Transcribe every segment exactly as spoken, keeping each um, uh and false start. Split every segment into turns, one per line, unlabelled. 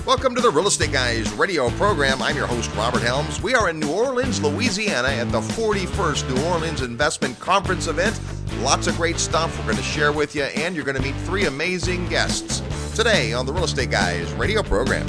Welcome to the Real Estate Guys radio program. I'm your host, Robert Helms. We are in New Orleans, Louisiana at the forty-first New Orleans Investment Conference event. Lots of great stuff we're going to share with you, and you're going to meet three amazing guests today on the Real Estate Guys radio program.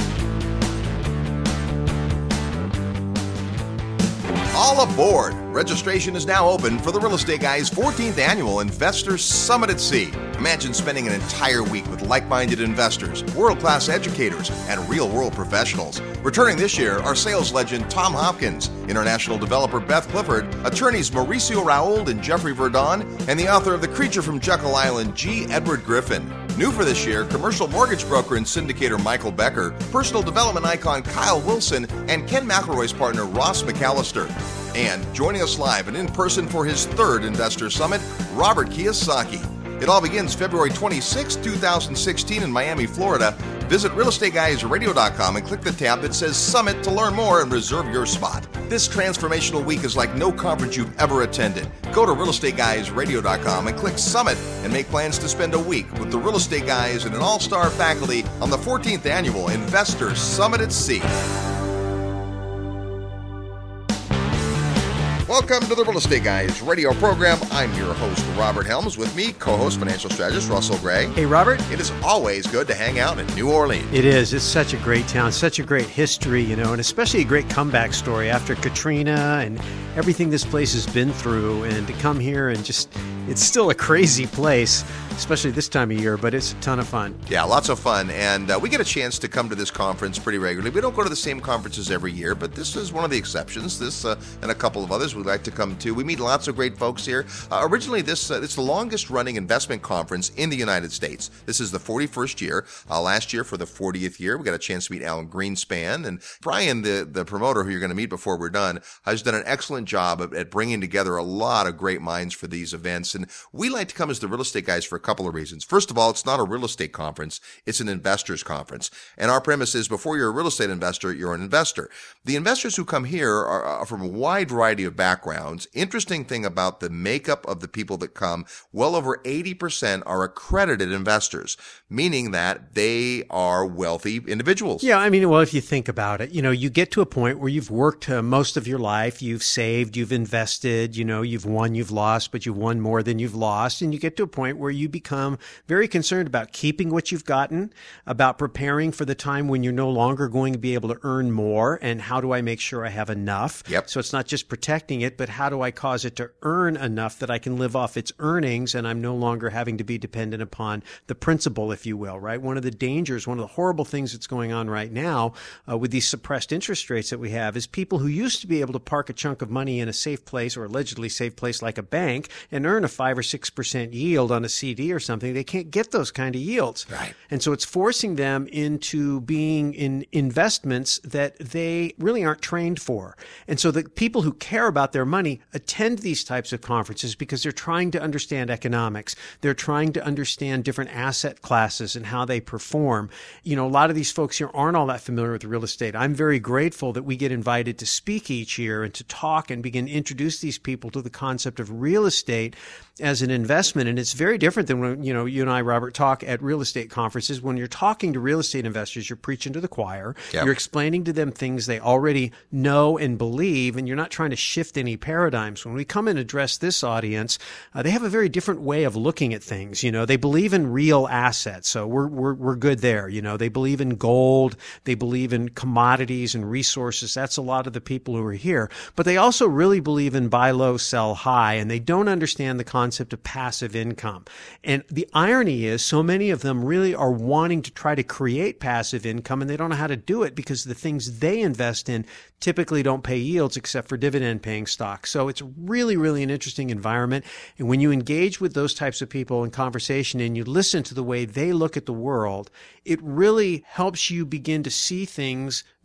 All aboard! Registration is now open for the Real Estate Guys' fourteenth Annual Investors Summit at Sea. Imagine spending an entire week with like-minded investors, world-class educators, and real-world professionals. Returning this year are sales legend Tom Hopkins, international developer Beth Clifford, attorneys Mauricio Raoul and Jeffrey Verdon, and the author of The Creature from Jekyll Island, G. Edward Griffin. New for this year, commercial mortgage broker and syndicator Michael Becker, personal development icon Kyle Wilson, and Ken McElroy's partner Ross McAllister. And joining us live and in person for his third Investor Summit, Robert Kiyosaki. It all begins February twenty-sixth, twenty sixteen in Miami, Florida. Visit real estate guys radio dot com and click the tab that says Summit to learn more and reserve your spot. This transformational week is like no conference you've ever attended. Go to real estate guys radio dot com and click Summit and make plans to spend a week with the Real Estate Guys and an all-star faculty on the fourteenth Annual Investor Summit at Sea. Welcome to the Real Estate Guys radio program. I'm your host, Robert Helms. With me, co-host, financial strategist Russell Gray.
Hey, Robert.
It is always good to hang out in New Orleans.
It is. It's such a great town, such a great history, you know, and especially a great comeback story after Katrina and everything this place has been through. And to come here and just, it's still a crazy place, especially this time of year, but it's a ton of fun.
Yeah, lots of fun. And uh, we get a chance to come to this conference pretty regularly. We don't go to the same conferences every year, but this is one of the exceptions. This uh, and a couple of others we'd like to come to. We meet lots of great folks here. Uh, originally, this uh, it's the longest running investment conference in the United States. This is the forty-first year. Uh, last year, for the fortieth year, we got a chance to meet Alan Greenspan. And Brian, the, the promoter who you're going to meet before we're done, has done an excellent job at, at bringing together a lot of great minds for these events. And we like to come as the Real Estate Guys for a couple of reasons. First of all, it's not a real estate conference. It's an investors conference. And our premise is before you're a real estate investor, you're an investor. The investors who come here are, are from a wide variety of backgrounds. Interesting thing about the makeup of the people that come, well over eighty percent are accredited investors, meaning that they are wealthy individuals.
Yeah, I mean, well, if you think about it, you know, you get to a point where you've worked uh, most of your life, you've saved, you've invested, you know, you've won, you've lost, but you've won more than you've lost. And you get to a point where you become very concerned about keeping what you've gotten, about preparing for the time when you're no longer going to be able to earn more. And how do I make sure I have enough?
Yep.
So it's not just protecting it, but how do I cause it to earn enough that I can live off its earnings and I'm no longer having to be dependent upon the principal, if you will, right? One of the dangers, one of the horrible things that's going on right now uh, with these suppressed interest rates that we have is people who used to be able to park a chunk of money in a safe place or allegedly safe place like a bank and earn a five or six percent yield on a C D or something. They can't get those kind of yields.
Right.
And so it's forcing them into being in investments that they really aren't trained for. And so the people who care about their money attend these types of conferences because they're trying to understand economics. They're trying to understand different asset classes and how they perform. You know, a lot of these folks here aren't all that familiar with real estate. I'm very grateful that we get invited to speak each year and to talk and begin to introduce these people to the concept of real estate as an investment. And it's very different than when, you know, you and I, Robert, talk at real estate conferences. When you're talking to real estate investors, you're preaching to the choir.
Yep.
You're explaining to them things they already know and believe, and you're not trying to shift any paradigms. When we come and address this audience, uh, they have a very different way of looking at things. You know, they believe in real assets. So we're, we're, we're good there. You know, they believe in gold. They believe in commodities and resources. That's a lot of the people who are here. But they also really believe in buy low, sell high, and they don't understand the concept of passive income. And the irony is so many of them really are wanting to try to create passive income, and they don't know how to do it because the things they invest in typically don't pay yields except for dividend paying stocks. So it's really, really an interesting environment. And when you engage with those types of people in conversation and you listen to the way they look at the world, it really helps you begin to see things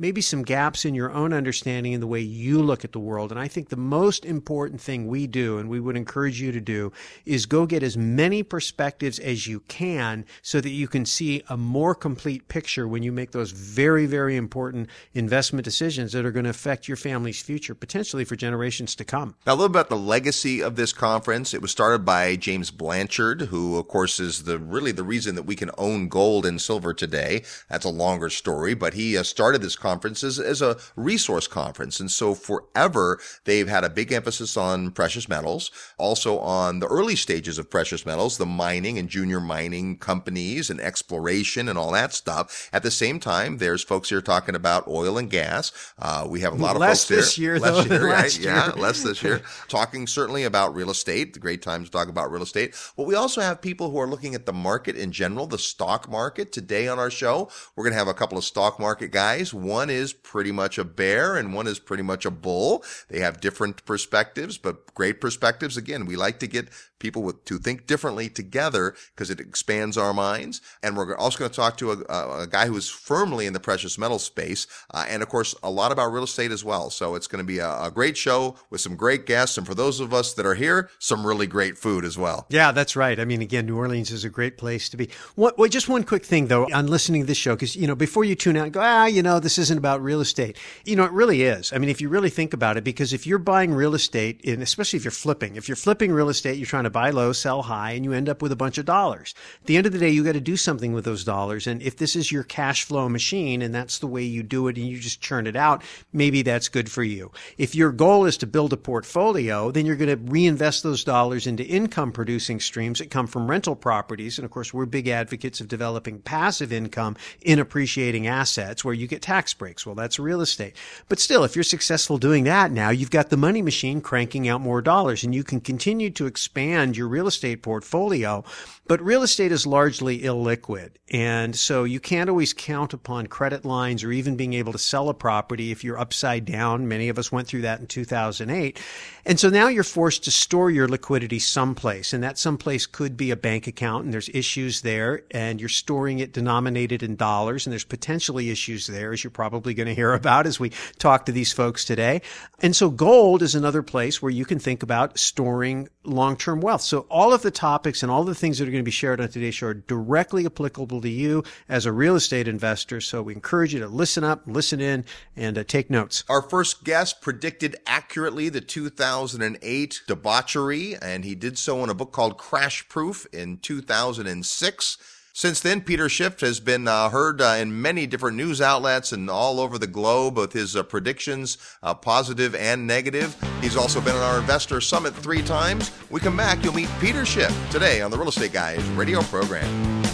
maybe some gaps in your own understanding in the way you look at the world. And I think the most important thing we do, and we would encourage you to do, is go get as many perspectives as you can so that you can see a more complete picture when you make those very, very important investment decisions that are going to affect your family's future, potentially for generations to come.
Now, a little bit about the legacy of this conference. It was started by James Blanchard, who, of course, is the really the reason that we can own gold and silver today. That's a longer story, but he uh, started this conference as, as a resource conference. And so forever, they've had a big emphasis on precious metals, also on the early stages of precious metals, the mining and junior mining companies and exploration and all that stuff. At the same time, there's folks here talking about oil and gas. Uh, we have a lot of
less
folks here.
This year,
less
though,
year,
last
right?
year.
Yeah, less this year. Talking certainly about real estate. The great time to talk about real estate. But we also have people who are looking at the market in general, the stock market. Today on our show, we're going to have a couple of stock market guys. One is pretty much a bear and one is pretty much a bull. They have different perspectives, but great perspectives. Again, we like to get people with, to think differently together because it expands our minds. And we're also going to talk to a, a guy who is firmly in the precious metal space. Uh, and of course, a lot about real estate as well. So it's going to be a, a great show with some great guests. And for those of us that are here, some really great food as well.
Yeah, that's right. I mean, again, New Orleans is a great place to be. What, well, just one quick thing, though, on listening to this show, because, you know, before you tune out and go, ah, you know, this isn't about real estate. You know, it really is. I mean, if you really think about it, because if you're buying real estate, and especially if you're flipping, if you're flipping real estate, you're trying to buy low, sell high, and you end up with a bunch of dollars. At the end of the day, you got to do something with those dollars. And if this is your cash flow machine and that's the way you do it and you just churn it out, maybe that's good for you. If your goal is to build a portfolio, then you're going to reinvest those dollars into income producing streams that come from rental properties. And of course, we're big advocates of developing passive income in appreciating assets where you get tax breaks. Well, that's real estate. But still, if you're successful doing that now, you've got the money machine cranking out more dollars and you can continue to expand your real estate portfolio. But real estate is largely illiquid. And so you can't always count upon credit lines or even being able to sell a property if you're upside down. Many of us went through that in two thousand eight. And so now you're forced to store your liquidity someplace. And that someplace could be a bank account, and there's issues there. And you're storing it denominated in dollars, and there's potentially issues there, as you're probably going to hear about as we talk to these folks today. And so gold is another place where you can think about storing long-term wealth. So all of the topics and all the things that are going to be shared on today's show are directly applicable to you as a real estate investor. So we encourage you to listen up, listen in, and uh, take notes.
Our first guest predicted accurately the two thousand eight debauchery, and he did so in a book called Crash Proof in two thousand six. Since then, Peter Schiff has been uh, heard uh, in many different news outlets and all over the globe with his uh, predictions, uh, positive and negative. He's also been on our Investor Summit three times. We come back, you'll meet Peter Schiff today on the Real Estate Guys radio program.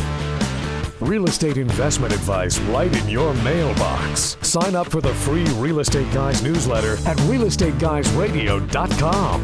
Real estate investment advice right in your mailbox. Sign up for the free Real Estate Guys newsletter at real estate guys radio dot com.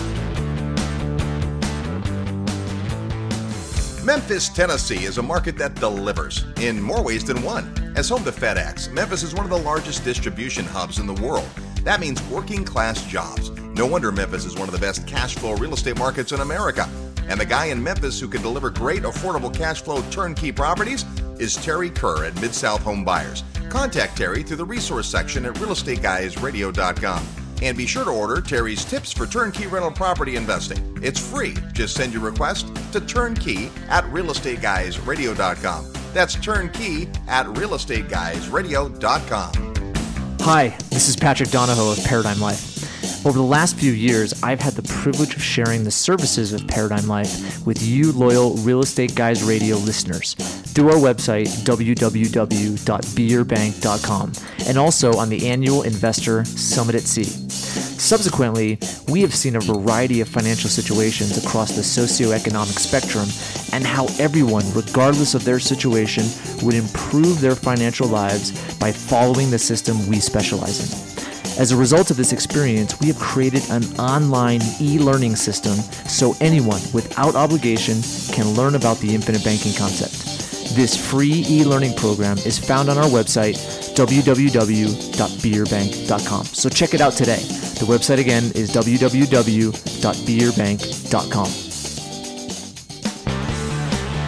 Memphis, Tennessee is a market that delivers in more ways than one. As home to FedEx, Memphis is one of the largest distribution hubs in the world. That means working class jobs. No wonder Memphis is one of the best cash flow real estate markets in America. And the guy in Memphis who can deliver great, affordable cash flow turnkey properties is Terry Kerr at Mid-South Home Buyers. Contact Terry through the resource section at real estate guys radio dot com. And be sure to order Terry's tips for turnkey rental property investing. It's free. Just send your request to turnkey at real estate guys radio dot com. That's turnkey at real estate guys radio dot com.
Hi, this is Patrick Donahoe of Paradigm Life. Over the last few years, I've had the privilege of sharing the services of Paradigm Life with you loyal Real Estate Guys Radio listeners through our website, w w w dot beer bank dot com, and also on the annual Investor Summit at Sea. Subsequently, we have seen a variety of financial situations across the socioeconomic spectrum and how everyone, regardless of their situation, would improve their financial lives by following the system we specialize in. As a result of this experience, we have created an online e-learning system so anyone without obligation can learn about the infinite banking concept. This free e-learning program is found on our website, w w w dot beer bank dot com. So check it out today. The website again is w w w dot beer bank dot com.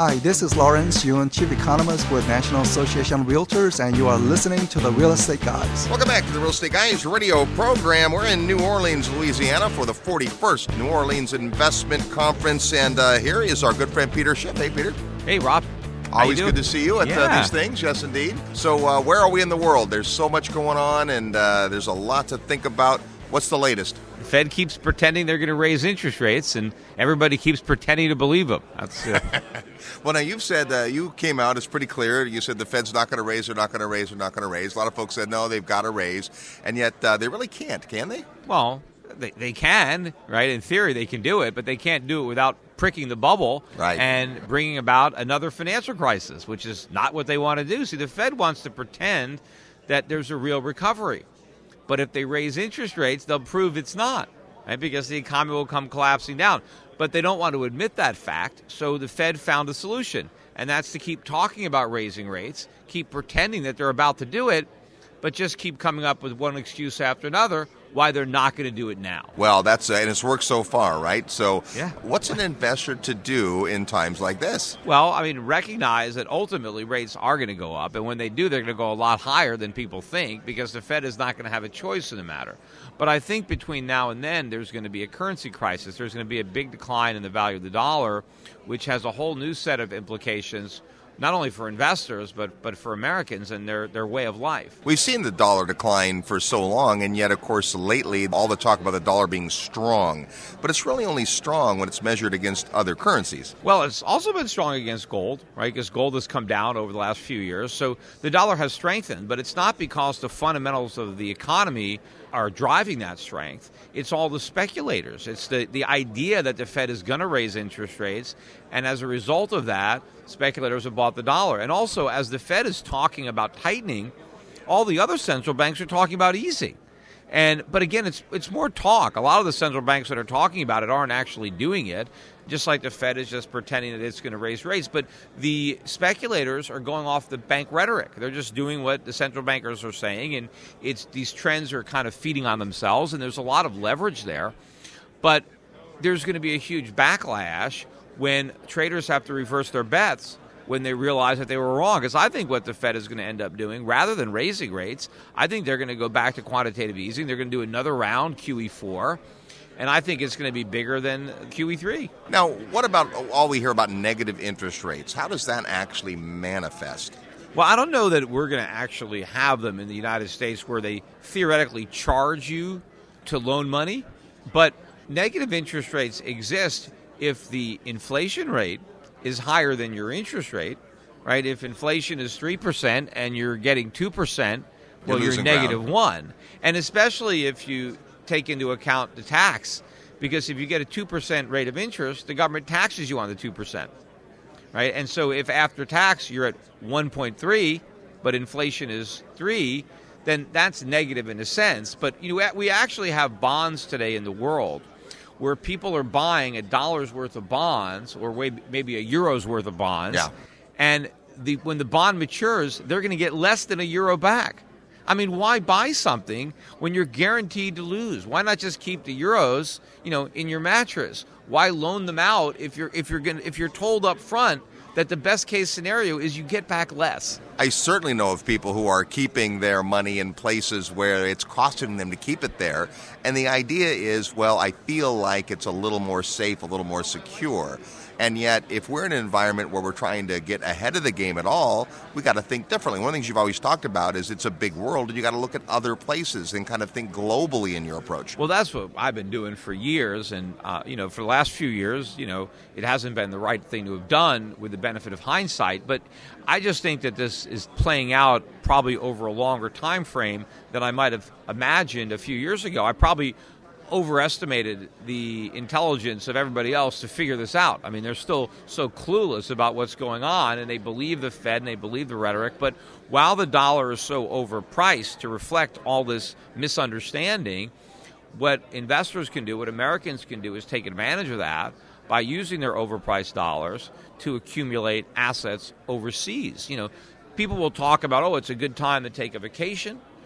Hi, this is Lawrence Yun, Chief Economist with National Association of Realtors, and you are listening to the Real Estate Guys.
Welcome back to the Real Estate Guys radio program. We're in New Orleans, Louisiana for the forty-first New Orleans Investment Conference, and uh, here is our good friend Peter Schiff. Hey, Peter.
Hey, Rob.
Always good to see you at
yeah.
uh, these things, yes, indeed. So uh, where are we in the world? There's so much going on, and uh, there's a lot to think about. What's the latest?
The Fed keeps pretending they're going to raise interest rates, and everybody keeps pretending to believe them. That's uh...
Well, now, you've said, uh, you came out, it's pretty clear. You said the Fed's not going to raise, they're not going to raise, they're not going to raise. A lot of folks said, no, they've got to raise. And yet uh, they really can't, can they?
Well, they, they can, right? In theory, they can do it, but they can't do it without pricking the bubble
right.
and bringing about another financial crisis, which is not what they want to do. See, the Fed wants to pretend that there's a real recovery. But if they raise interest rates, they'll prove it's not, right? Because the economy will come collapsing down. But they don't want to admit that fact, so the Fed found a solution, and that's to keep talking about raising rates, keep pretending that they're about to do it, but just keep coming up with one excuse after another why they're not going to do it now.
Well, that's uh, and it's worked so far, right? So
yeah.
What's an investor to do in times like this?
Well, I mean, recognize that ultimately rates are going to go up, and when they do, they're going to go a lot higher than people think because the Fed is not going to have a choice in the matter. But I think between now and then, there's going to be a currency crisis. There's going to be a big decline in the value of the dollar, which has a whole new set of implications, not only for investors, but but for Americans and their, their way of life.
We've seen the dollar decline for so long, and yet, of course, lately, all the talk about the dollar being strong. But it's really only strong when it's measured against other currencies.
Well, it's also been strong against gold, right? Because gold has come down over the last few years. So the dollar has strengthened, but it's not because the fundamentals of the economy are driving that strength. It's all the speculators. It's the, the idea that the Fed is going to raise interest rates, and as a result of that, speculators have bought the dollar. And also, as the Fed is talking about tightening, all the other central banks are talking about easing. And but again, it's it's more talk. A lot of the central banks that are talking about it aren't actually doing it, just like the Fed is just pretending that it's going to raise rates. But the speculators are going off the bank rhetoric. They're just doing what the central bankers are saying, and it's these trends are kind of feeding on themselves, and there's a lot of leverage there. But there's going to be a huge backlash when traders have to reverse their bets when they realize that they were wrong. Because I think what the Fed is going to end up doing, rather than raising rates, I think they're going to go back to quantitative easing. They're going to do another round, Q E four, and I think it's going to be bigger than Q E three.
Now, what about all we hear about negative interest rates? How does that actually manifest?
Well, I don't know that we're going to actually have them in the United States where they theoretically charge you to loan money, but negative interest rates exist if the inflation rate is higher than your interest rate, right? If inflation is three percent and you're getting two percent, well, you're, you're negative one. And especially if you take into account the tax, because if you get a two percent rate of interest, the government taxes you on the two percent, right? And so if after tax you're at one point three, but inflation is three, then that's negative in a sense. But you know, we actually have bonds today in the world where people are buying a dollar's worth of bonds or maybe a euro's worth of bonds.
Yeah.
And the, when the bond matures, they're going to get less than a euro back. I mean, why buy something when you're guaranteed to lose? Why not just keep the euros, you know, in your mattress? Why loan them out if you're if you're going if you're told up front that the best case scenario is you get back less?
I certainly know of people who are keeping their money in places where it's costing them to keep it there. And the idea is, well, I feel like it's a little more safe, a little more secure. And yet, if we're in an environment where we're trying to get ahead of the game at all, we got to think differently. One of the things you've always talked about is it's a big world, and you got to look at other places and kind of think globally in your approach.
Well, that's what I've been doing for years, and uh, you know, for the last few years, you know, it hasn't been the right thing to have done with the benefit of hindsight. But I just think that this is playing out probably over a longer time frame than I might have imagined a few years ago. I probably overestimated the intelligence of everybody else to figure this out. I mean, they're still so clueless about what's going on, and they believe the Fed and they believe the rhetoric. But while the dollar is so overpriced to reflect all this misunderstanding, what investors can do, what Americans can do, is take advantage of that by using their overpriced dollars to accumulate assets overseas. You know, people will talk about, oh, it's a good time to take a vacation.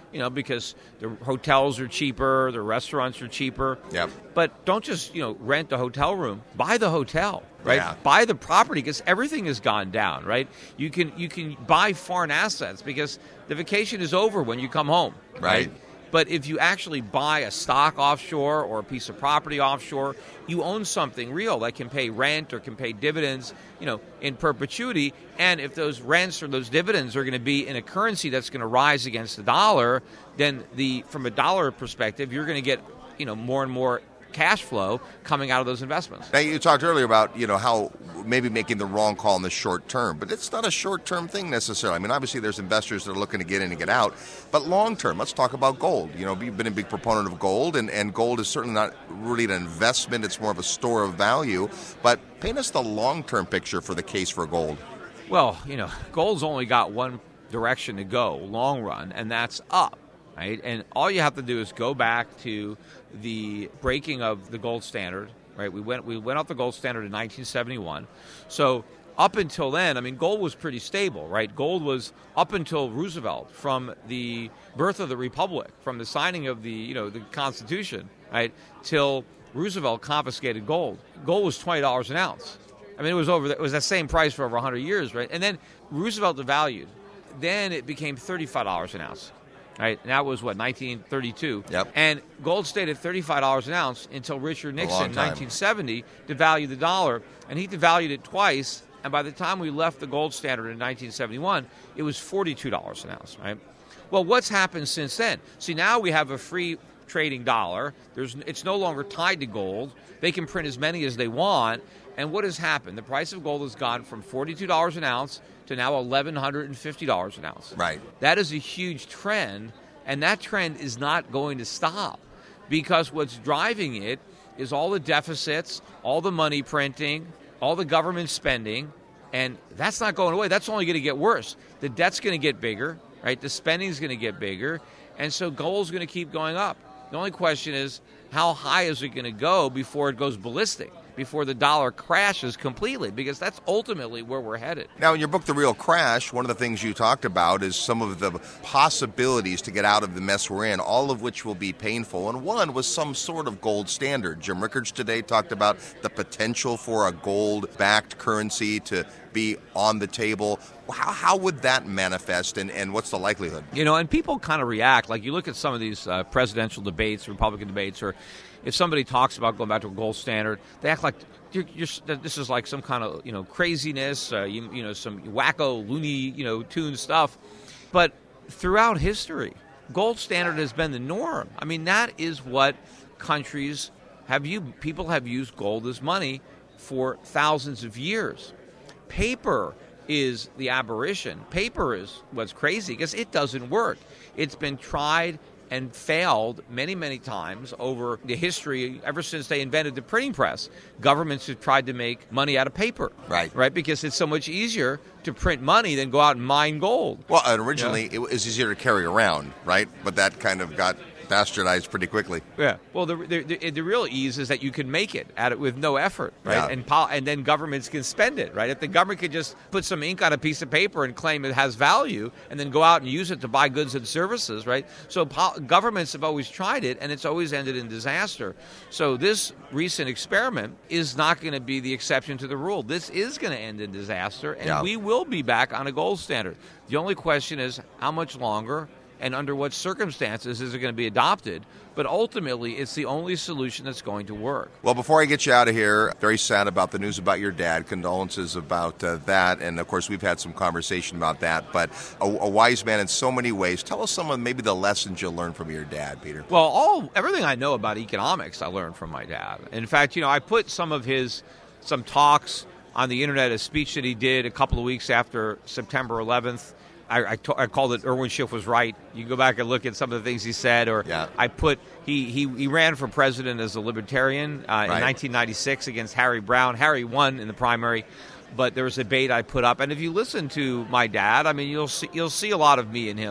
you know, because the hotels are cheaper, the restaurants are cheaper.
Yep.
But don't just, you know, rent the hotel room. Buy the hotel, right?
Yeah.
Buy the property because everything has gone down, right? You can you can buy foreign assets because the vacation is over when you come home, right?
Right.
But if you actually buy a stock offshore or a piece of property offshore, you own something real that can pay rent or can pay dividends, you know, in perpetuity. And if those rents or those dividends are going to be in a currency that's going to rise against the dollar, then the from a dollar perspective, you're going to get, you know, more and more cash flow coming out of those investments.
Now, you talked earlier about, you know, how maybe making the wrong call in the short term, but it's not a short-term thing necessarily. I mean, obviously there's investors that are looking to get in and get out, but long-term, let's talk about gold. You know, you've been a big proponent of gold, and, and gold is certainly not really an investment. It's more of a store of value, but paint us the long-term picture for the case for gold.
Well, you know, gold's only got one direction to go, long run, and that's up. Right? And all you have to do is go back to the breaking of the gold standard. Right? We went we went off the gold standard in nineteen seventy-one. So up until then, I mean, gold was pretty stable. Right? Gold was up until Roosevelt, from the birth of the Republic, from the signing of the you know the Constitution, right, till Roosevelt confiscated gold. Gold was twenty dollars an ounce. I mean, it was over. It was that same price for over one hundred years, right? And then Roosevelt devalued. Then it became thirty-five dollars an ounce. Right, and that was, what, nineteen thirty-two?
Yep.
And gold stayed at thirty-five dollars an ounce until Richard Nixon in
time.
nineteen seventy devalued the dollar, and he devalued it twice, and by the time we left the gold standard in nineteen seventy-one, it was forty-two dollars an ounce, right? Well, what's happened since then? See, now we have a free trading dollar. There's, it's no longer tied to gold. They can print as many as they want, and what has happened? The price of gold has gone from forty-two dollars an ounce to now eleven fifty dollars an ounce.
Right.
That is a huge trend, and that trend is not going to stop, because what's driving it is all the deficits, all the money printing, all the government spending, and that's not going away. That's only going to get worse. The debt's going to get bigger, right? The spending's going to get bigger, and so gold's going to keep going up. The only question is, how high is it going to go before it goes ballistic, before the dollar crashes completely, because that's ultimately where we're headed.
Now, in your book, The Real Crash, one of the things you talked about is some of the possibilities to get out of the mess we're in, all of which will be painful, and one was some sort of gold standard. Jim Rickards today talked about the potential for a gold-backed currency to be on the table. How, how would that manifest, and, and what's the likelihood? You
know, and people kind of react. Like, you look at some of these uh, presidential debates, Republican debates, or if somebody talks about going back to a gold standard, they act like you're, you're, this is like some kind of, you know, craziness, uh, you, you know, some wacko, loony, you know, tune stuff. But throughout history, gold standard has been the norm. I mean, that is what countries have used. People have used gold as money for thousands of years. Paper is the aberration. Paper is what's crazy because it doesn't work. It's been tried and failed many, many times over the history, ever since they invented the printing press. Governments have tried to make money out of paper.
Right.
Right, because it's so much easier to print money than go out and mine gold.
Well, originally
yeah.
it was easier to carry around, right? But that kind of got bastardized pretty quickly.
Yeah. Well, the the, the, the real ease is that you can make it at it with no effort, right?
Yeah.
And pol- and then governments can spend it, right? If the government could just put some ink on a piece of paper and claim it has value, and then go out and use it to buy goods and services, right? So pol- governments have always tried it, and it's always ended in disaster. So this recent experiment is not going to be the exception to the rule. This is going to end in disaster, and
yeah.
we will be back on a gold standard. The only question is how much longer and under what circumstances is it going to be adopted? But ultimately, it's the only solution that's going to work.
Well, before I get you out of here, very sad about the news about your dad. Condolences about uh, that. And, of course, we've had some conversation about that. But a, a wise man in so many ways. Tell us some of maybe the lessons you learned from your dad, Peter.
Well, all everything I know about economics, I learned from my dad. In fact, you know, I put some of his, some talks on the Internet, a speech that he did a couple of weeks after September eleventh. I, I, t- I called it Irwin Schiff was right. You can go back and look at some of the things he said. Or
yeah.
I put he, he he ran for president as a libertarian uh,
right.
in nineteen ninety-six against Harry Brown. Harry won in the primary, but there was a debate I put up. And if you listen to my dad, I mean, you'll see you'll see a lot of me in him.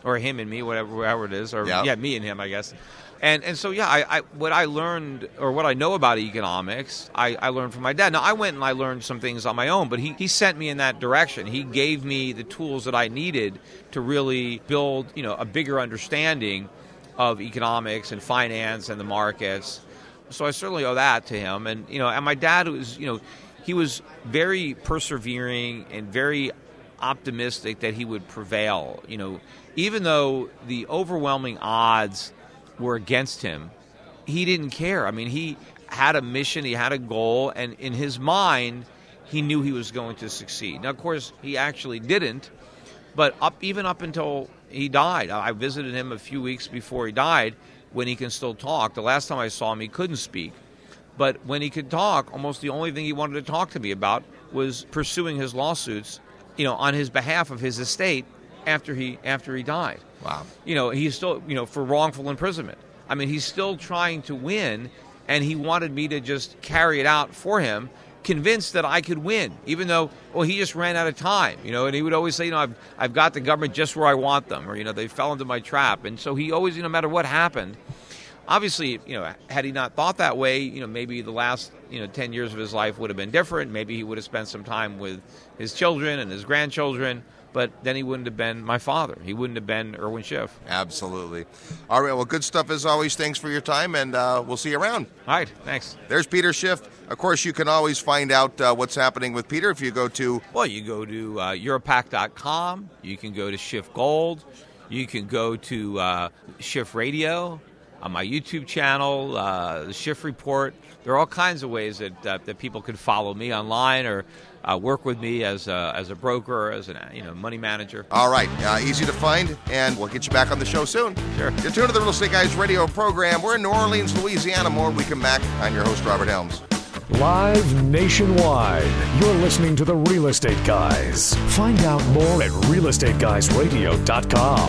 or him and me, whatever, whatever it is, or
Yep.
yeah, me and him, I guess. And and so yeah, I, I what I learned or what I know about economics, I, I learned from my dad. Now I went and I learned some things on my own, but he, he sent me in that direction. He gave me the tools that I needed to really build, you know, a bigger understanding of economics and finance and the markets. So I certainly owe that to him. And you know, and my dad was, you know, he was very persevering and very optimistic that he would prevail. You know, even though the overwhelming odds were against him, he didn't care. I mean, he had a mission, he had a goal, and in his mind, he knew he was going to succeed. Now, of course, he actually didn't, but up even up until he died, I visited him a few weeks before he died, when he can still talk. The last time I saw him, he couldn't speak. But when he could talk, almost the only thing he wanted to talk to me about was pursuing his lawsuits, you know, on his behalf of his estate after he after he died.
Wow.
You know, he's still, you know, for wrongful imprisonment. I mean, he's still trying to win, and he wanted me to just carry it out for him, convinced that I could win, even though, well, he just ran out of time, you know, and he would always say, you know, I've, I've got the government just where I want them, or, you know, they fell into my trap. And so he always, you know, no matter what happened, obviously, you know, had he not thought that way, you know, maybe the last, you know, ten years of his life would have been different. Maybe he would have spent some time with his children and his grandchildren. But then he wouldn't have been my father. He wouldn't have been Irwin Schiff.
Absolutely. All right, well, good stuff as always. Thanks for your time, and uh, we'll see you around.
All right, thanks.
There's Peter Schiff. Of course, you can always find out uh, what's happening with Peter if you go to...
Well, you go to uh, Europac dot com. You can go to Schiff Gold. You can go to uh, Schiff Radio, on my YouTube channel, uh, the Schiff Report. There are all kinds of ways that, uh, that people can follow me online or Uh, work with me as a, as a broker, as a you know money manager.
All right, uh, easy to find, and we'll get you back on the show soon.
Sure.
You're tuned to the Real Estate Guys radio program. We're in New Orleans, Louisiana. More when we come back. I'm your host, Robert Helms.
Live nationwide, you're listening to the Real Estate Guys. Find out more at real estate guys radio dot com.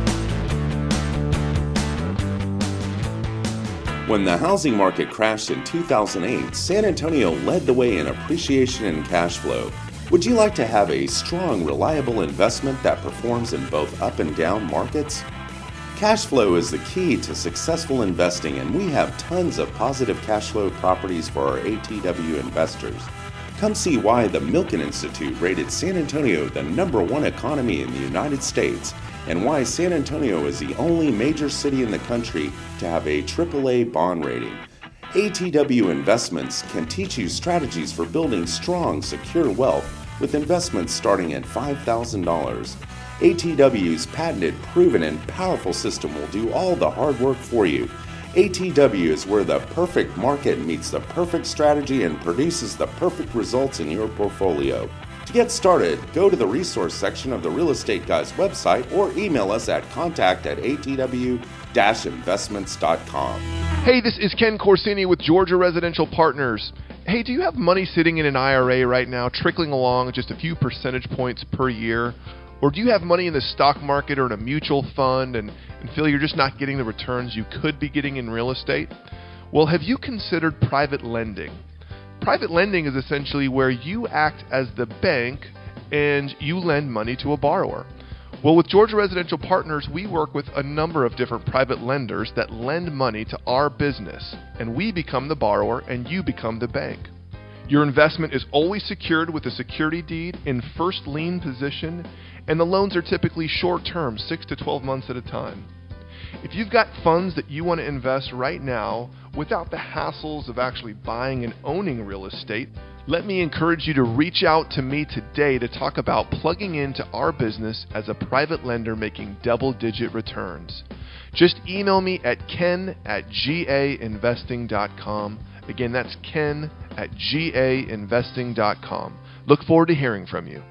When the housing market crashed in two thousand eight, San Antonio led the way in appreciation and cash flow. Would you like to have a strong, reliable investment that performs in both up and down markets? Cash flow is the key to successful investing, and we have tons of positive cash flow properties for our A T W investors. Come see why the Milken Institute rated San Antonio the number one economy in the United States, and why San Antonio is the only major city in the country to have a triple A bond rating. A T W Investments can teach you strategies for building strong, secure wealth with investments starting at five thousand dollars. A T W's patented, proven, and powerful system will do all the hard work for you. A T W is where the perfect market meets the perfect strategy and produces the perfect results in your portfolio. To get started, go to the resource section of the Real Estate Guys website or email us at contact at a t w dash investments dot com.
Hey, this is Ken Corsini with Georgia Residential Partners. Hey, do you have money sitting in an I R A right now, trickling along just a few percentage points per year? Or do you have money in the stock market or in a mutual fund and, and feel you're just not getting the returns you could be getting in real estate? Well, have you considered private lending? Private lending is essentially where you act as the bank and you lend money to a borrower. Well, with Georgia Residential Partners, we work with a number of different private lenders that lend money to our business, and we become the borrower and you become the bank. Your investment is always secured with a security deed in first lien position, and the loans are typically short-term, six to twelve months at a time. If you've got funds that you want to invest right now without the hassles of actually buying and owning real estate, let me encourage you to reach out to me today to talk about plugging into our business as a private lender making double-digit returns. Just email me at ken at g a investing dot com. Again, that's ken at g a investing dot com. Look forward to hearing from you.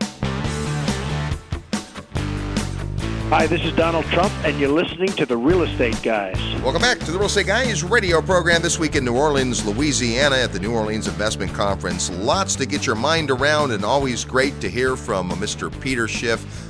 Hi, this is Donald Trump, and you're listening to The Real Estate Guys.
Welcome back to the Real Estate Guys radio program this week in New Orleans, Louisiana at the New Orleans Investment Conference. Lots to get your mind around, and always great to hear from Mister Peter Schiff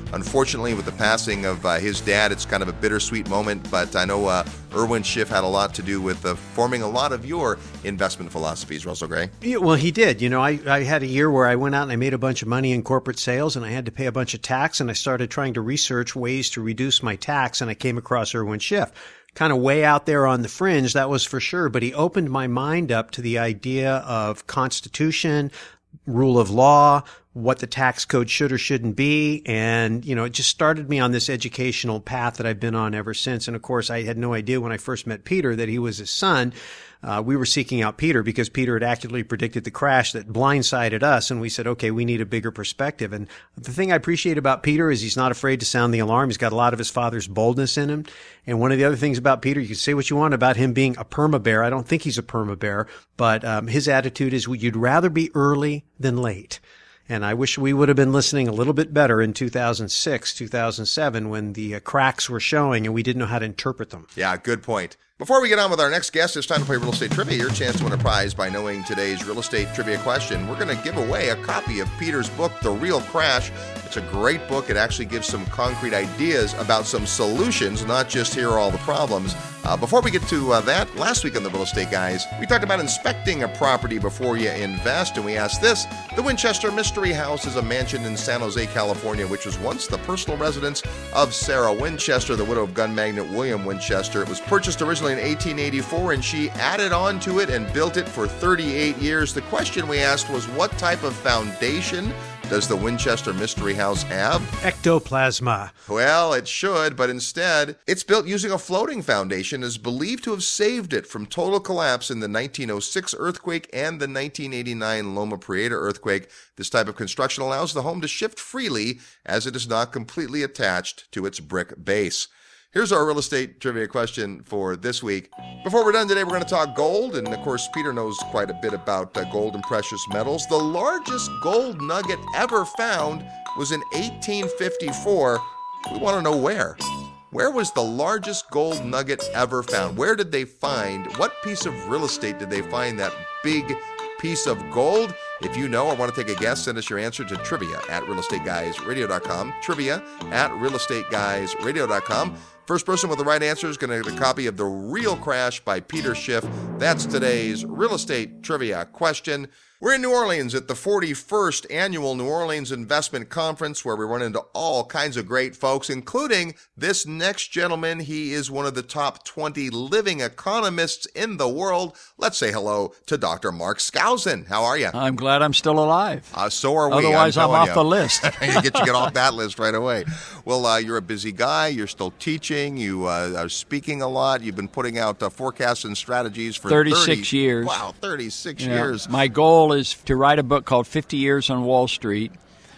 Unfortunately, with the passing of uh, his dad, it's kind of a bittersweet moment, but I know uh, Irwin Schiff had a lot to do with uh, forming a lot of your investment philosophies, Russell Gray.
Yeah, well, he did. You know, I, I had a year where I went out and I made a bunch of money in corporate sales, and I had to pay a bunch of tax, and I started trying to research ways to reduce my tax, and I came across Irwin Schiff. Kind of way out there on the fringe, that was for sure, but he opened my mind up to the idea of constitution, rule of law, what the tax code should or shouldn't be. And, you know, it just started me on this educational path that I've been on ever since. And of course, I had no idea when I first met Peter that he was his son. Uh, we were seeking out Peter because Peter had accurately predicted the crash that blindsided us. And we said, okay, we need a bigger perspective. And the thing I appreciate about Peter is he's not afraid to sound the alarm. He's got a lot of his father's boldness in him. And one of the other things about Peter, you can say what you want about him being a perma-bear. I don't think he's a perma-bear, but um, his attitude is you'd rather be early than late. And I wish we would have been listening a little bit better in two thousand six, two thousand seven when the uh, cracks were showing and we didn't know how to interpret them.
Yeah, good point. Before we get on with our next guest, it's time to play Real Estate Trivia. Your chance to win a prize by knowing today's real estate trivia question. We're going to give away a copy of Peter's book, The Real Crash. It's a great book. It actually gives some concrete ideas about some solutions, not just here are all the problems. Uh, before we get to uh, that, last week on the Real Estate Guys, we talked about inspecting a property before you invest, and we asked this. The Winchester Mystery House is a mansion in San Jose, California, which was once the personal residence of Sarah Winchester, the widow of gun magnate William Winchester. It was purchased originally in eighteen eighty-four, and she added on to it and built it for thirty-eight years. The question we asked was, what type of foundation does the Winchester Mystery House have?
Ectoplasma.
Well, it should, but instead, it's built using a floating foundation, is believed to have saved it from total collapse in the nineteen oh six earthquake and the nineteen eighty-nine Loma Prieta earthquake. This type of construction allows the home to shift freely as it is not completely attached to its brick base. Here's our real estate trivia question for this week. Before we're done today, we're going to talk gold. And of course, Peter knows quite a bit about uh, gold and precious metals. The largest gold nugget ever found was in eighteen fifty-four. We want to know where. Where was the largest gold nugget ever found? Where did they find, what piece of real estate did they find that big piece of gold? If you know or want to take a guess, send us your answer to trivia at real estate guys radio dot com. Trivia at real estate guys radio dot com. First person with the right answer is going to get a copy of The Real Crash by Peter Schiff. That's today's real estate trivia question. We're in New Orleans at the forty-first Annual New Orleans Investment Conference, where we run into all kinds of great folks, including this next gentleman. He is one of the top twenty living economists in the world. Let's say hello to Doctor Mark Skousen. How are you?
I'm glad I'm still alive.
Uh, so are we.
Otherwise, I'm, I'm off
you.
the list.
you get you get off that list right away. Well, uh, you're a busy guy. You're still teaching. You uh, are speaking a lot. You've been putting out uh, forecasts and strategies for
thirty-six
thirty
years.
Wow, thirty-six
yeah.
years.
My goal is to write a book called fifty years on Wall Street.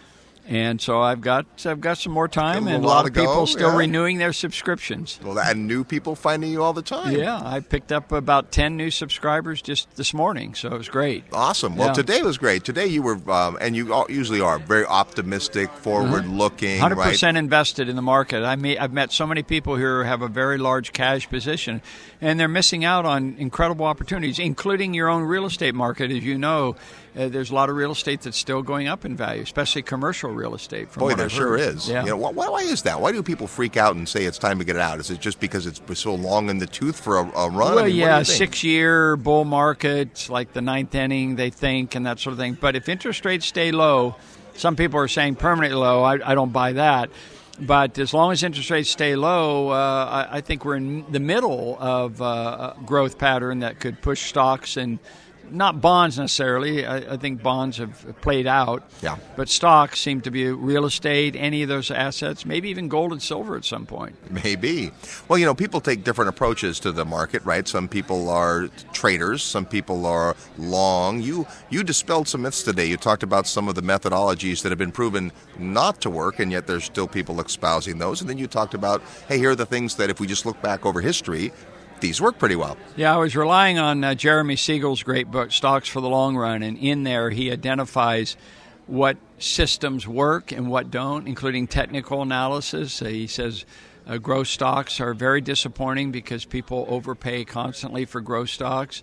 And so I've got I've got some more time, and a lot of people still
yeah.
renewing their subscriptions.
Well, and new people finding you all the time.
Yeah, I picked up about ten new subscribers just this morning, so it was great.
Awesome. Well,
yeah.
today was great. Today you were, um, and you usually are, very optimistic, forward-looking,
one hundred percent
right?
invested in the market. I mean, I've met so many people who have a very large cash position, and they're missing out on incredible opportunities, including your own real estate market. As you know, uh, there's a lot of real estate that's still going up in value, especially commercial real estate. From
Boy, there
I've
sure
heard.
is.
Yeah.
You know, why, why is that? Why do people freak out and say it's time to get it out? Is it just because it's so long in the tooth for a, a run?
Well,
I mean,
yeah, six-year bull market, like the ninth inning, they think, and that sort of thing. But if interest rates stay low, some people are saying permanently low. I, I don't buy that. But as long as interest rates stay low, uh, I, I think we're in the middle of uh, a growth pattern that could push stocks and not bonds necessarily. I, I think bonds have played out.
Yeah.
But stocks seem to be real estate, any of those assets, maybe even gold and silver at some point.
Maybe. Well, you know, people take different approaches to the market, right? Some people are traders. Some people are long. You you dispelled some myths today. You talked about some of the methodologies that have been proven not to work, and yet there's still people espousing those. And then you talked about, hey, here are the things that if we just look back over history, these work pretty well.
Yeah, I was relying on uh, Jeremy Siegel's great book, Stocks for the Long Run, and in there he identifies what systems work and what don't, including technical analysis. Uh, he says uh, growth stocks are very disappointing because people overpay constantly for growth stocks.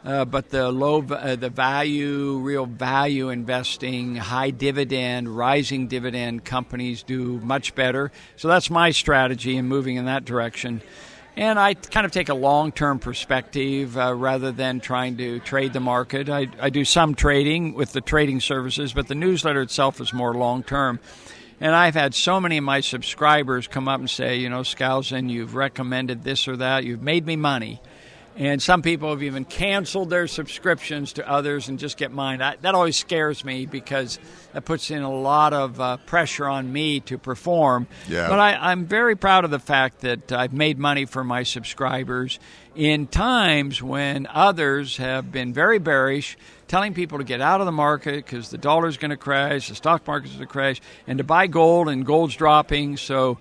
Uh, but the low, uh, the value, real value investing, high dividend, rising dividend companies do much better. So that's my strategy in moving in that direction. And I kind of take a long-term perspective uh, rather than trying to trade the market. I, I do some trading with the trading services, but the newsletter itself is more long-term. And I've had so many of my subscribers come up and say, you know, Skousen, you've recommended this or that. You've made me money. And some people have even canceled their subscriptions to others and just get mine. I, that always scares me because that puts in a lot of uh, pressure on me to perform.
Yeah.
But I, I'm very proud of the fact that I've made money for my subscribers in times when others have been very bearish, telling people to get out of the market because the dollar's going to crash, the stock market's going to crash, and to buy gold, and gold's dropping. So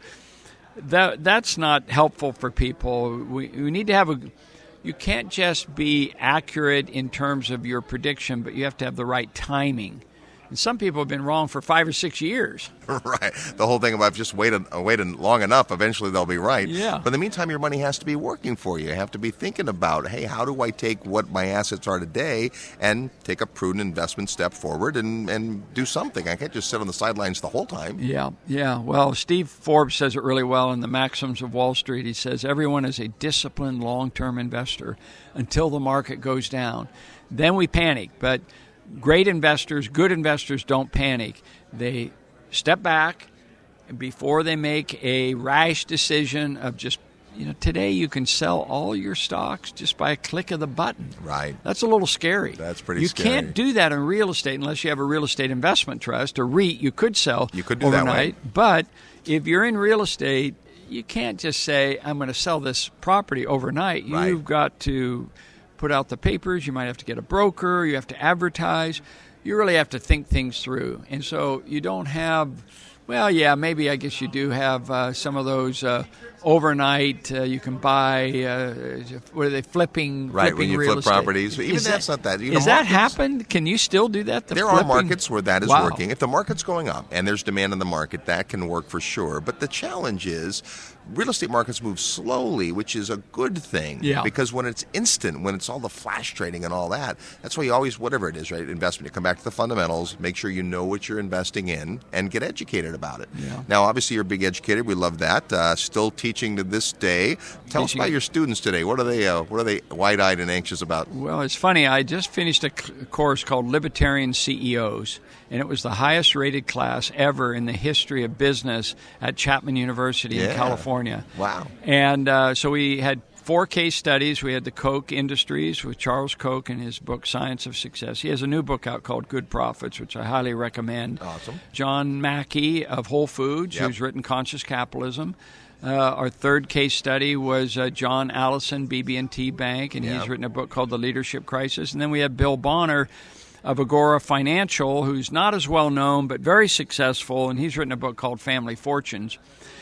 that that's not helpful for people. We, we need to have a... You can't just be accurate in terms of your prediction, but you have to have the right timing. And some people have been wrong for five or six years.
Right. The whole thing about just waiting, waiting long enough, eventually they'll be right.
Yeah.
But in the meantime, your money has to be working for you. You have to be thinking about, hey, how do I take what my assets are today and take a prudent investment step forward and, and do something? I can't just sit on the sidelines the whole time.
Yeah, yeah. Well, Steve Forbes says it really well in the Maxims of Wall Street. He says everyone is a disciplined long-term investor until the market goes down. Then we panic, but great investors, good investors don't panic. They step back before they make a rash decision of just, you know, today you can sell all your stocks just by a click of the button.
Right.
That's a little scary.
That's pretty
you
scary.
You can't do that in real estate unless you have a real estate investment trust. A REIT, you could sell
you could do
overnight.
That way.
But if you're in real estate, you can't just say, I'm going to sell this property overnight.
Right.
You've got to put out the papers. You might have to get a broker. You have to advertise. You really have to think things through. And so you don't have, well, yeah, maybe I guess you do have uh, some of those uh, overnight. Uh, you can buy, uh, what are they, flipping,
right,
flipping
when you
real
flip
estate.
properties. But even
is
that's
that,
not that. You
is
know,
that
markets,
happened? Can you still do that? The
there
flipping?
are markets where that is
Wow.
working. If the market's going up and there's demand in the market, that can work for sure. But the challenge is real estate markets move slowly, which is a good thing.
Yeah.
Because when it's instant, when it's all the flash trading and all that, that's why you always, whatever it is, right, investment, you come back to the fundamentals, make sure you know what you're investing in, and get educated about it.
Yeah.
Now, obviously, you're a big educator. We love that. Uh, still teaching to this day. Tell us
Teaching.
about your students today. What are they? Uh, what are they wide-eyed and anxious about?
Well, it's funny. I just finished a c- course called Libertarian C E Os, and it was the highest-rated class ever in the history of business at Chapman University
Yeah.
in California.
Wow.
And uh, so we had four case studies. We had the Koch Industries with Charles Koch and his book Science of Success. He has a new book out called Good Profits, which I highly recommend.
Awesome.
John Mackey of Whole Foods,
Yep.
who's written Conscious Capitalism. Uh, our third case study was uh, John Allison, B B and T Bank, and
Yeah.
he's written a book called The Leadership Crisis. And then we have Bill Bonner of Agora Financial, who's not as well known but very successful, and he's written a book called Family Fortunes.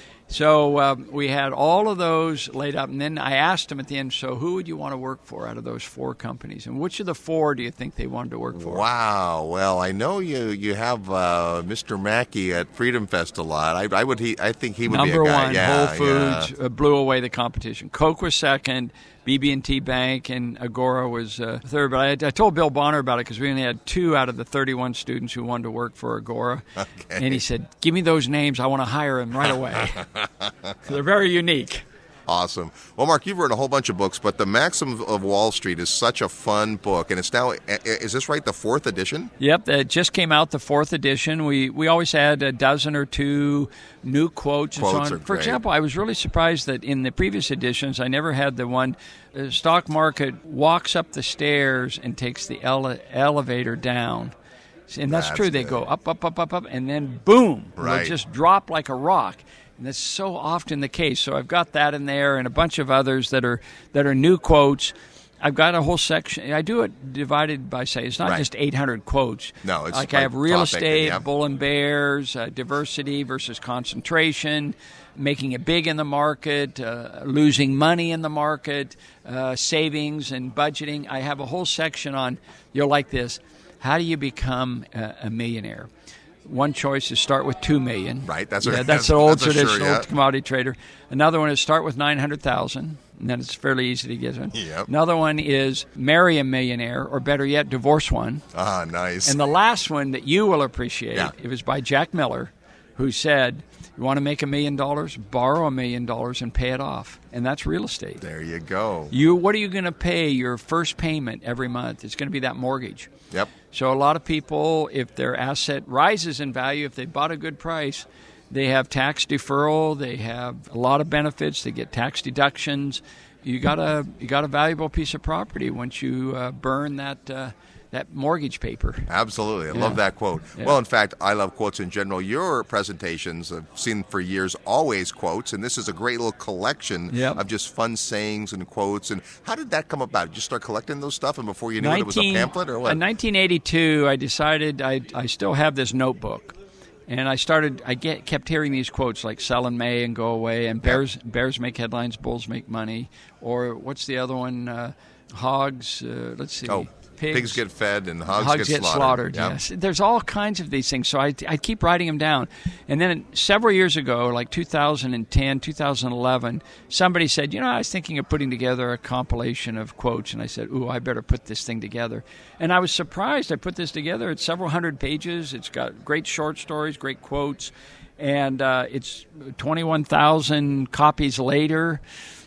So uh, we had all of those laid out, and then I asked him at the end, so who would you want to work for out of those four companies? And which of the four do you think they wanted to work for?
Wow. Well, I know you you have uh, Mister Mackey at Freedom Fest a lot. I, I would he I think he would
Number
be a guy.
one,
yeah,
Whole Foods
yeah.
uh, blew away the competition. Coke was second, B B and T Bank, and Agora was uh, third. But I, I told Bill Bonner about it because we only had two out of the thirty-one students who wanted to work for Agora.
Okay.
And he said, give me those names. I want to hire them right away. They're very unique.
Awesome. Well, Mark, you've written a whole bunch of books, but The Maxims of Wall Street is such a fun book, and it's now, is this right, the fourth edition?
Yep, it just came out, the fourth edition. We we always had a dozen or two new quotes and
Quotes
so
are
on. For
great.
example, I was really surprised that in the previous editions, I never had the one, the stock market walks up the stairs and takes the ele- elevator down. And that's,
That's
true. They
good.
go up, up, up, up, up, and then boom,
Right.
they just drop like a rock. And that's so often the case. So I've got that in there, and a bunch of others that are that are new quotes. I've got a whole section. I do it divided by, say, it's not
Right.
just eight hundred quotes.
No, it's
like
by
I have real
topic,
estate,
yeah.
bull and bears, uh, diversity versus concentration, making it big in the market, uh, losing money in the market, uh, savings and budgeting. I have a whole section on, you'll like this, how do you become a, a millionaire? One choice is start with two million.
Right, that's
yeah,
a-
that's an old
that's a sure,
traditional
yeah.
commodity trader. Another one is start with nine hundred thousand. and then it's fairly easy to get one.
Yep.
Another one is Marry a Millionaire, or better yet, Divorce One.
Ah, nice.
And the last one that you will appreciate,
Yeah.
it was by Jack Miller, who said, you want to make a million dollars, borrow a million dollars and pay it off. And that's real estate.
There you go.
You, what are you going to pay your first payment every month? It's going to be that mortgage.
Yep.
So a lot of people, if their asset rises in value, if they bought a good price, they have tax deferral, they have a lot of benefits, they get tax deductions. You got a you got a valuable piece of property once you uh, burn that uh, that mortgage paper.
Absolutely. I
Yeah.
love that quote.
Yeah.
Well, in fact, I love quotes in general. Your presentations, I've seen for years, always quotes, and this is a great little collection
Yep.
of just fun sayings and quotes. And how did that come about? Did you start collecting those stuff, and before you knew it, it was a pamphlet, or what?
In nineteen eighty-two, I decided I I still have this notebook. And I started. I get kept hearing these quotes like "Sell in May and go away," and "Bears bears make headlines, bulls make money," or what's the other one? Uh, hogs. Uh, let's see.
Oh, pigs get fed and hogs,
Hogs
get,
get slaughtered.
Yep.
Yes, there's all kinds of these things. So I, I keep writing them down. And then several years ago, like two thousand ten, two thousand eleven, somebody said, you know, I was thinking of putting together a compilation of quotes. And I said, ooh, I better put this thing together. And I was surprised. I put this together. It's several hundred pages. It's got great short stories, great quotes, and uh, it's twenty-one thousand copies later.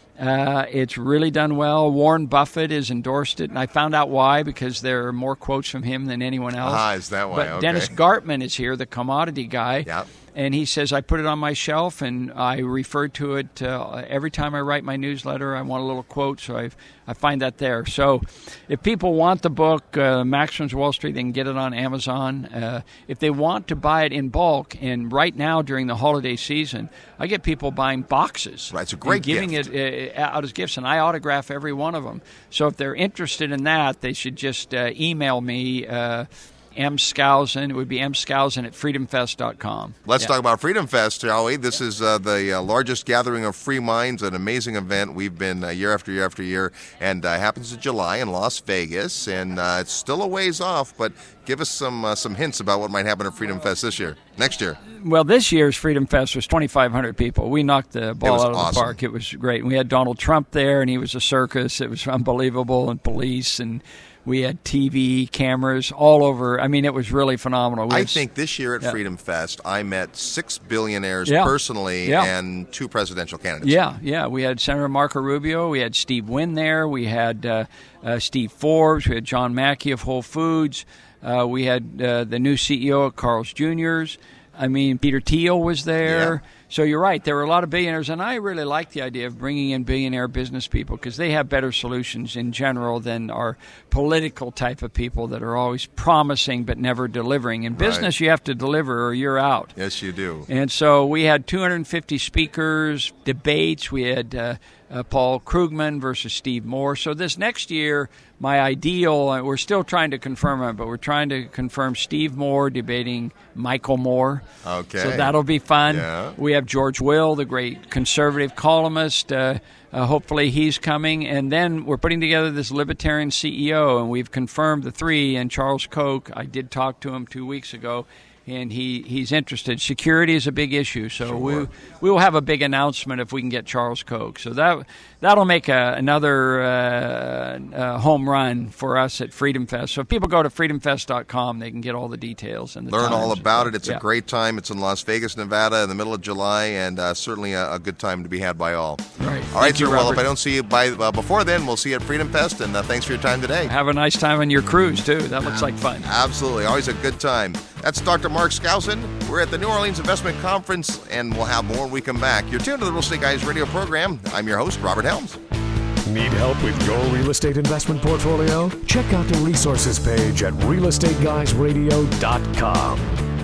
Uh, it's really done well. Warren Buffett has endorsed it, and I found out why, because there are more quotes from him than anyone else.
Ah, is that why?
But
Okay.
Dennis Gartman is here, the commodity guy.
Yep.
And he says, I put it on my shelf, and I refer to it uh, every time I write my newsletter. I want a little quote, so I I find that there. So if people want the book, uh, Maxim's Wall Street, they can get it on Amazon. Uh, if they want to buy it in bulk, and right now during the holiday season, I get people buying boxes.
Right, it's a great
and giving
gift.
it uh, out as gifts, and I autograph every one of them. So if they're interested in that, they should just uh, email me, uh, M. Skousen. It would be M. Skousen at freedom fest dot com.
Let's
Yeah.
talk about Freedom Fest, shall we? This is uh, the uh, largest gathering of free minds, an amazing event. We've been uh, year after year after year, and uh, happens in July in Las Vegas, and uh, it's still a ways off, but give us some uh, some hints about what might happen at Freedom Fest this year, next year.
Well, this year's Freedom Fest was twenty-five hundred people. We knocked the ball
was
out of
awesome.
the park. It was great. And we had Donald Trump there, and he was a circus. It was unbelievable, and police, and we had T V cameras all over. I mean, it was really phenomenal. We
I
had-
think this year at
Yeah.
Freedom Fest, I met six billionaires
Yeah.
personally
Yeah.
and two presidential candidates.
Yeah, yeah. We had Senator Marco Rubio. We had Steve Wynn there. We had uh, uh, Steve Forbes. We had John Mackey of Whole Foods. Uh, we had uh, the new C E O of Carl's Junior's. I mean, Peter Thiel was there.
Yeah.
So you're right. There were a lot of billionaires, and I really like the idea of bringing in billionaire business people because they have better solutions in general than our political type of people that are always promising but never delivering. In business, you have to deliver or you're out.
Yes, you do.
And so we had two hundred fifty speakers, debates. We had uh, uh, Paul Krugman versus Steve Moore. So this next year, my ideal, uh, we're still trying to confirm it, but we're trying to confirm Steve Moore debating Michael Moore.
Okay.
So that'll be fun.
Yeah.
We have George Will, the great conservative columnist. Uh, uh, hopefully he's coming. And then we're putting together this libertarian C E O, and we've confirmed the three. And Charles Koch, I did talk to him two weeks ago, and he, he's interested. Security is a big issue, so
Sure.
we we will have a big announcement if we can get Charles Koch. So that that'll make a, another uh, uh, home run for us at Freedom Fest. So if people go to freedom fest dot com, they can get all the details and the
Learn all
times.
about it. It's
Yeah.
a great time. It's in Las Vegas, Nevada, in the middle of July, and uh, certainly a, a good time to be had by all.
Right.
All right,
Thank you,
sir. Well, if
Robert.
I don't see you by uh, before then, we'll see you at Freedom Fest, and uh, thanks for your time today.
Have a nice time on your cruise too. That looks like fun.
Absolutely. Always a good time. That's Doctor Mark Skousen. We're at the New Orleans Investment Conference, and we'll have more when we come back. You're tuned to the Real Estate Guys radio program. I'm your host, Robert Helms.
Need help with your real estate investment portfolio? Check out the resources page at real estate guys radio dot com.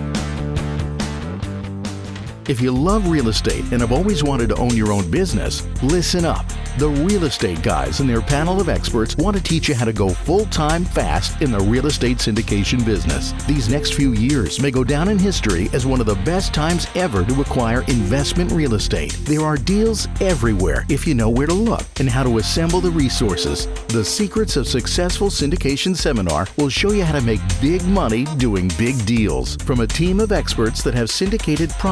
If you love real estate and have always wanted to own your own business, listen up. The Real Estate Guys and their panel of experts want to teach you how to go full-time fast in the real estate syndication business. These next few years may go down in history as one of the best times ever to acquire investment real estate. There are deals everywhere if you know where to look and how to assemble the resources. The Secrets of Successful Syndication seminar will show you how to make big money doing big deals from a team of experts that have syndicated projects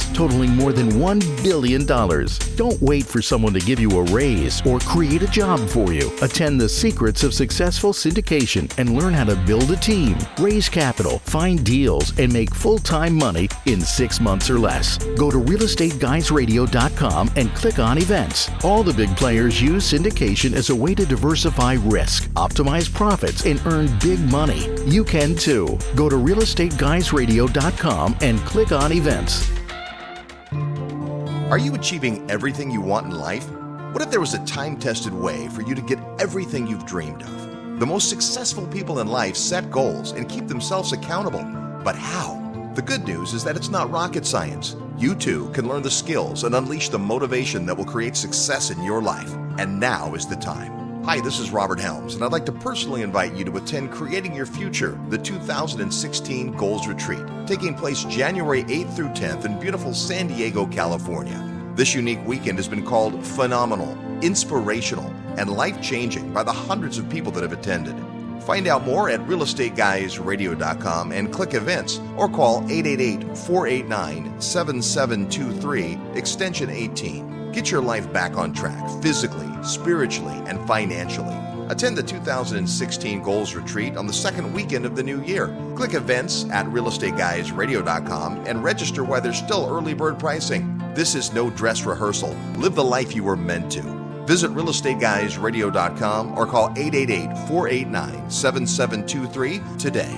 totaling more than one billion dollars. Don't wait for someone to give you a raise or create a job for you. Attend the Secrets of Successful Syndication and learn how to build a team, raise capital, find deals, and make full-time money in six months or less. Go to real estate guys radio dot com and click on events. All the big players use syndication as a way to diversify risk, optimize profits, and earn big money. You can too. Go to real estate guys radio dot com and click on events.
Are you achieving everything you want in life? What if there was a time-tested way for you to get everything you've dreamed of? The most successful people in life set goals and keep themselves accountable. But how? The good news is that it's not rocket science. You too can learn the skills and unleash the motivation that will create success in your life. And now is the time. Hi, this is Robert Helms, and I'd like to personally invite you to attend Creating Your Future, the two thousand sixteen Goals Retreat, taking place January eighth through tenth in beautiful San Diego, California. This unique weekend has been called phenomenal, inspirational, and life-changing by the hundreds of people that have attended. Find out more at real estate guys radio dot com and click events or call eight eight eight, four eight nine, seven seven two three, extension eighteen. Get your life back on track physically, spiritually, and financially. Attend the two thousand sixteen Goals Retreat on the second weekend of the new year. Click events at real estate guys radio dot com and register while there's still early bird pricing. This is no dress rehearsal. Live the life you were meant to. Visit real estate guys radio dot com or call eight eight eight, four eight nine, seven seven two three today.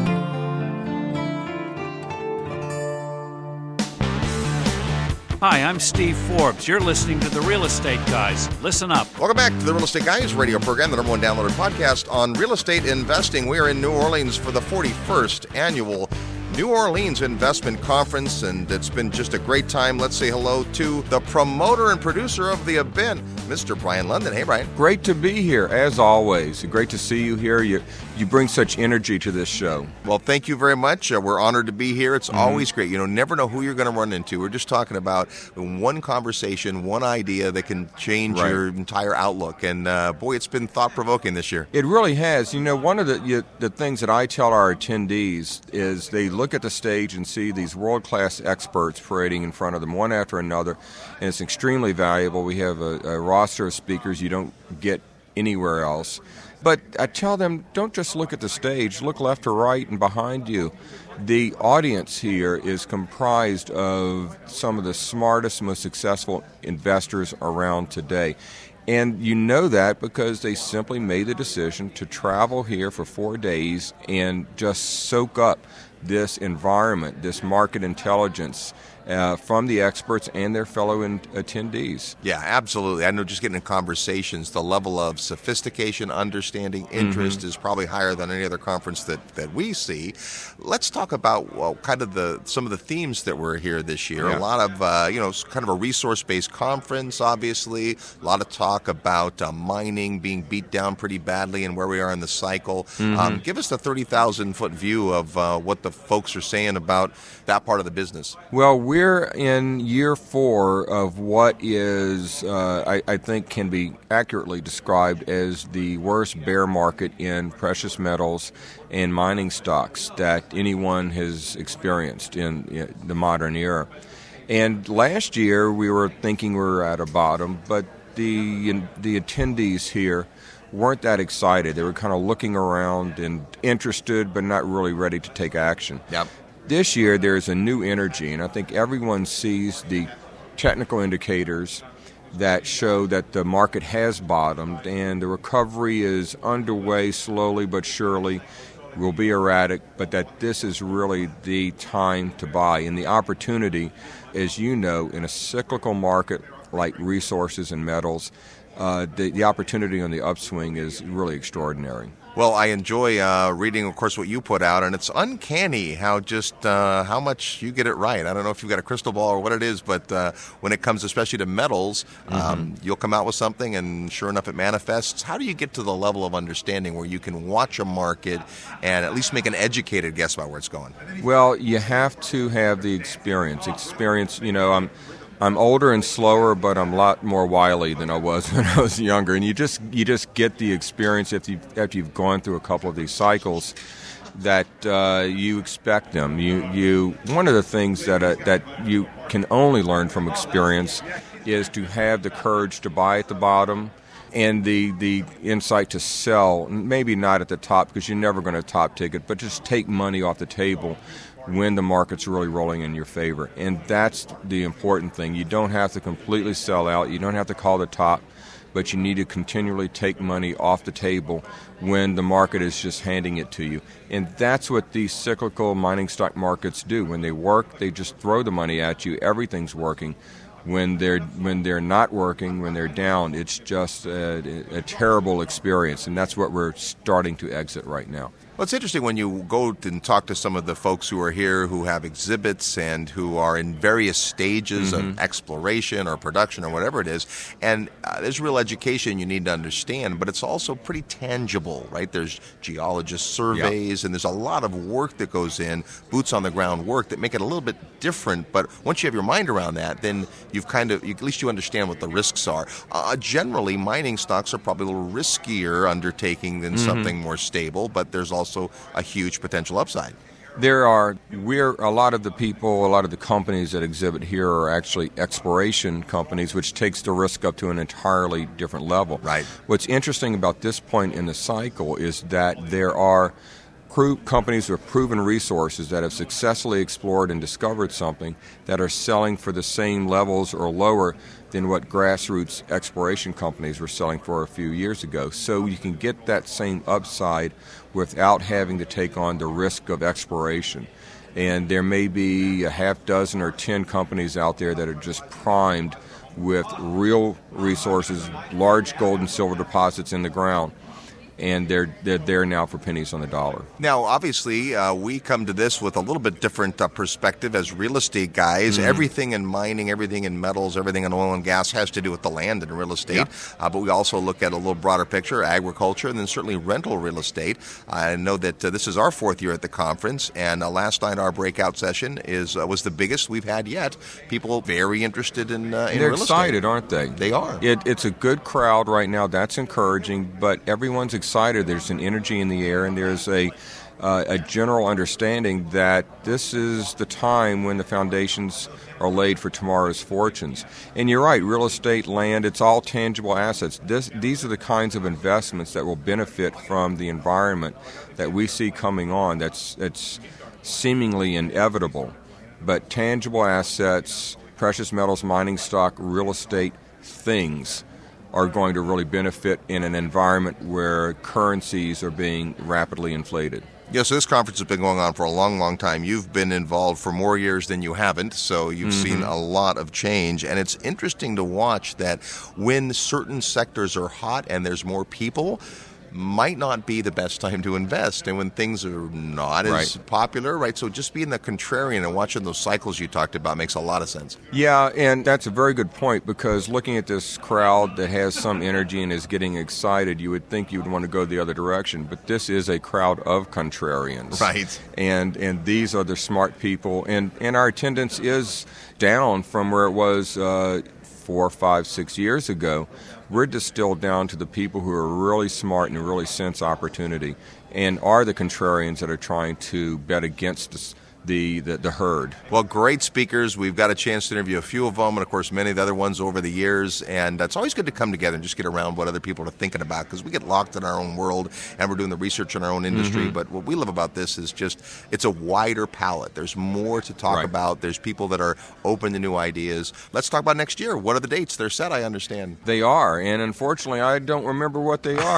Hi, I'm Steve Forbes. You're listening to The Real Estate Guys. Listen up.
Welcome back to the Real Estate Guys radio program, the number one downloaded podcast on real estate investing. We are in New Orleans for the forty-first annual New Orleans Investment Conference, and it's been just a great time. Let's say hello to the promoter and producer of the event, Mister Brian London. Hey, Brian.
Great to be here, as always. Great to see you here. You you bring such energy to this show.
Well, thank you very much. Uh, we're honored to be here. It's
Mm-hmm.
always great. You know, never know who you're going to run into. We're just talking about one conversation, one idea that can change
Right.
your entire outlook. And uh, boy, it's been thought-provoking this year.
It really has. You know, one of the you, the things that I tell our attendees is they look at the stage and see these world-class experts parading in front of them, one after another, and it's extremely valuable. We have a, a roster of speakers you don't get anywhere else. But I tell them, don't just look at the stage, look left to right and behind you. The audience here is comprised of some of the smartest, most successful investors around today. And you know that because they simply made the decision to travel here for four days and just soak up this environment, this market intelligence uh, from the experts and their fellow in- attendees.
Yeah, absolutely. I know just getting in conversations, the level of sophistication, understanding, interest
Mm-hmm.
is probably higher than any other conference that, that we see. Let's talk about well, kind of the some of the themes that were here this year.
Yeah.
A lot of, uh, you know, kind of a resource-based conference, obviously. A lot of talk about uh, mining being beat down pretty badly and where we are in the cycle.
Mhm.
Um, give us the thirty thousand foot view of uh, what the folks are saying about that part of the business.
Well, we're in year four of what is, uh, I, I think, can be accurately described as the worst bear market in precious metals and mining stocks that anyone has experienced in, in the modern era. And last year, we were thinking we were at a bottom, but the the attendees here weren't that excited. They were kind of looking around and interested, but not really ready to take action.
Yep.
This year, there's a new energy, and I think everyone sees the technical indicators that show that the market has bottomed and the recovery is underway slowly but surely. Will be erratic, but that this is really the time to buy. And the opportunity, as you know, in a cyclical market like resources and metals, uh, the, the opportunity on the upswing is really extraordinary.
Well, I enjoy uh, reading, of course, what you put out, and it's uncanny how just uh, how much you get it right. I don't know if you've got a crystal ball or what it is, but uh, when it comes especially to metals, um,
Mm-hmm.
you'll come out with something, and sure enough, it manifests. How do you get to the level of understanding where you can watch a market and at least make an educated guess about where it's going?
Well, you have to have the experience. Experience, you know, I'm I'm older and slower, but I'm a lot more wily than I was when I was younger. And you just you just get the experience if you after you've gone through a couple of these cycles. that uh, you expect them. You, you. One of the things that uh, that you can only learn from experience is to have the courage to buy at the bottom, and the the insight to sell. Maybe not at the top because you're never going to top ticket, but just take money off the table when the market's really rolling in your favor. And that's the important thing. You don't have to completely sell out. You don't have to call the top, but you need to continually take money off the table when the market is just handing it to you. And that's what these cyclical mining stock markets do. When they work, they just throw the money at you. Everything's working. When they're when they're not working, when they're down, it's just a, a terrible experience. And that's what we're starting to exit right now.
Well, it's interesting when you go and talk to some of the folks who are here who have exhibits and who are in various stages mm-hmm. of exploration or production or whatever it is. And uh, there's real education you need to understand, but it's also pretty tangible, right? There's geologist surveys, yep. and there's a lot of work that goes in, boots on the ground work that make it a little bit different. But once you have your mind around that, then you've kind of, at least you understand what the risks are. Uh, generally, mining stocks are probably a little riskier undertaking than mm-hmm. something more stable, but there's also also a huge potential upside.
There are, we're, a lot of the people, a lot of the companies that exhibit here are actually exploration companies, which takes the risk up to an entirely different level.
Right.
What's interesting about this point in the cycle is that there are companies with proven resources that have successfully explored and discovered something that are selling for the same levels or lower than what grassroots exploration companies were selling for a few years ago. So you can get that same upside without having to take on the risk of exploration. And there may be a half dozen or ten companies out there that are just primed with real resources, large gold and silver deposits in the ground. And they're, they're there now for pennies on the dollar.
Now, obviously, uh, we come to this with a little bit different uh, perspective as real estate guys. Mm-hmm. Everything in mining, everything in metals, everything in oil and gas has to do with the land and real estate. Yeah. Uh, but we also look at a little broader picture, agriculture, and then certainly rental real estate. I know that uh, this is our fourth year at the conference, and uh, last night our breakout session is uh, was the biggest we've had yet. People very interested in, uh, in
They're
real estate.
They're excited, aren't they?
They are.
It, it's a good crowd right now. That's encouraging, but everyone's excited. Excited. There's an energy in the air, and there's a uh, a general understanding that this is the time when the foundations are laid for tomorrow's fortunes. And you're right, real estate, land, it's all tangible assets. This, these are the kinds of investments that will benefit from the environment that we see coming on. That's that's seemingly inevitable, but tangible assets, precious metals, mining stock, real estate, things are going to really benefit in an environment where currencies are being rapidly inflated.
Yeah, so this conference has been going on for a long, long time. You've been involved for more years than you haven't, so you've mm-hmm. seen a lot of change. And it's interesting to watch that when certain sectors are hot and there's more people, might not be the best time to invest, and when things are not
right.
as popular, right? So just being the contrarian and watching those cycles you talked about makes a lot of sense.
Yeah, and that's a very good point, because looking at this crowd that has some energy and is getting excited, you would think you would want to go the other direction, but this is a crowd of contrarians.
Right.
And and these are the smart people, and, and our attendance is down from where it was uh, four, five, six years ago. We're distilled down to the people who are really smart and really sense opportunity and are the contrarians that are trying to bet against us. The, the the herd.
Well, great speakers. We've got a chance to interview a few of them, and of course many of the other ones over the years, and it's always good to come together and just get around what other people are thinking about, because we get locked in our own world and we're doing the research in our own industry, mm-hmm. but what we love about this is just it's a wider palette. There's more to talk
right.
about. There's people that are open to new ideas. Let's talk about next year. What are the dates? They're set, I understand.
They are, and unfortunately I don't remember what they are.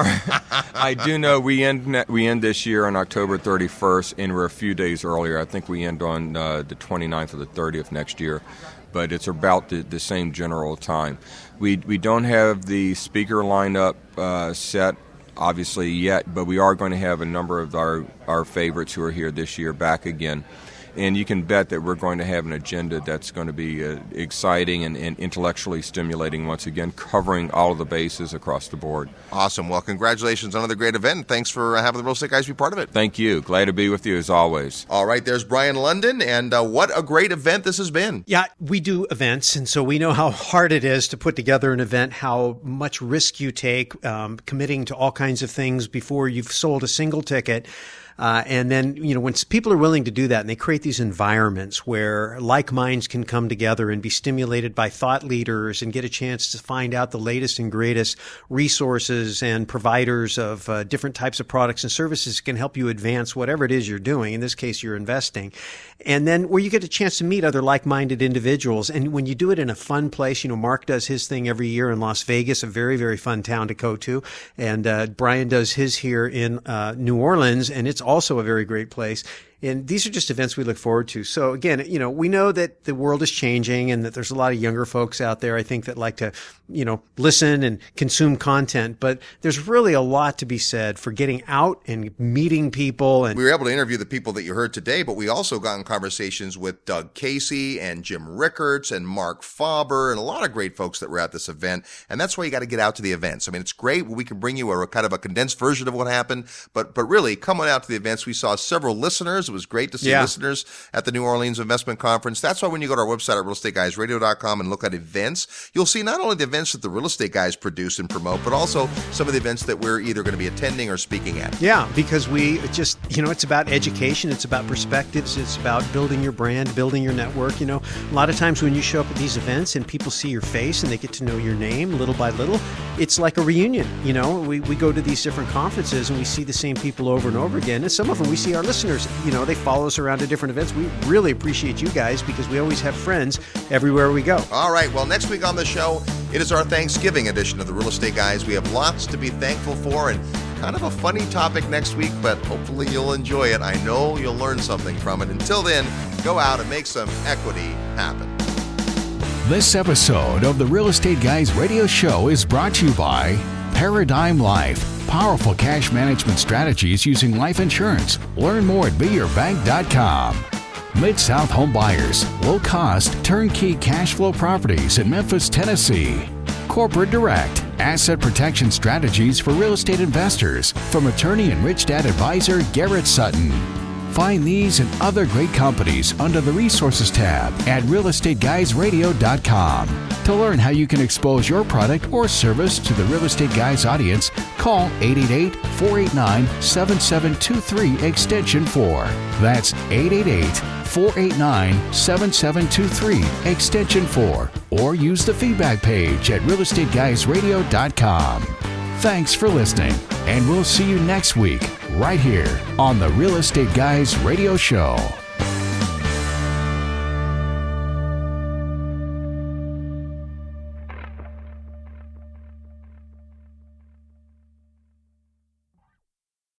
I do know we end we end this year on October thirty-first, and we're a few days earlier. I think we end on uh, the twenty-ninth or the thirtieth next year, but it's about the, the same general time. We we don't have the speaker lineup uh, set, obviously, yet, but we are going to have a number of our, our favorites who are here this year back again. And you can bet that we're going to have an agenda that's going to be uh, exciting and, and intellectually stimulating once again, covering all of the bases across the board.
Awesome. Well, congratulations on another great event. Thanks for uh, having the Real Estate Guys be part of it.
Thank you. Glad to be with you as always.
All right. There's Brian London, and uh, what a great event this has been.
Yeah, we do events, and so we know how hard it is to put together an event, how much risk you take, um, committing to all kinds of things before you've sold a single ticket. Uh, and then, you know, when people are willing to do that and they create these environments where like minds can come together and be stimulated by thought leaders and get a chance to find out the latest and greatest resources and providers of uh, different types of products and services can help you advance whatever it is you're doing. In this case, you're investing. And then where you get a chance to meet other like-minded individuals. And when you do it in a fun place, you know, Mark does his thing every year in Las Vegas, a very, very fun town to go to. And uh, Brian does his here in uh, New Orleans, and it's also a very great place. And these are just events we look forward to. So again, you know, we know that the world is changing and that there's a lot of younger folks out there, I think, that like to, you know, listen and consume content. But there's really a lot to be said for getting out and meeting people. And
we were able to interview the people that you heard today, but we also got in conversations with Doug Casey and Jim Rickards and Mark Faber and a lot of great folks that were at this event. And that's why you got to get out to the events. I mean, it's great. We can bring you a kind of a condensed version of what happened, but, but really coming out to the events, we saw several listeners. It was great to see yeah. listeners at the New Orleans Investment Conference. That's why when you go to our website at real estate guys radio dot com and look at events, you'll see not only the events that the Real Estate Guys produce and promote, but also some of the events that we're either going to be attending or speaking at.
Yeah, because we just, you know, it's about education. It's about perspectives. It's about building your brand, building your network. You know, a lot of times when you show up at these events and people see your face and they get to know your name little by little, it's like a reunion. You know, we, we go to these different conferences and we see the same people over and over again. And some of them we see our listeners, you know, they follow us around to different events. We really appreciate you guys because we always have friends everywhere we go.
All right. Well, next week on the show, it is our Thanksgiving edition of the Real Estate Guys. We have lots to be thankful for and kind of a funny topic next week, but hopefully you'll enjoy it. I know you'll learn something from it. Until then, go out and make some equity happen.
This episode of the Real Estate Guys radio show is brought to you by Paradigm Life. Powerful cash management strategies using life insurance. Learn more at be your bank dot com. Mid-South Home Buyers. Low-cost, turnkey cash flow properties in Memphis, Tennessee. Corporate Direct. Asset protection strategies for real estate investors from attorney and Rich Dad advisor Garrett Sutton. Find these and other great companies under the Resources tab at real estate guys radio dot com. To learn how you can expose your product or service to the Real Estate Guys audience, call eight eight eight, four eight nine, seven seven two three extension four. That's eight eight eight, four eight nine, seven seven two three extension four. Or use the feedback page at real estate guys radio dot com. Thanks for listening, and we'll see you next week right here on the Real Estate Guys Radio Show.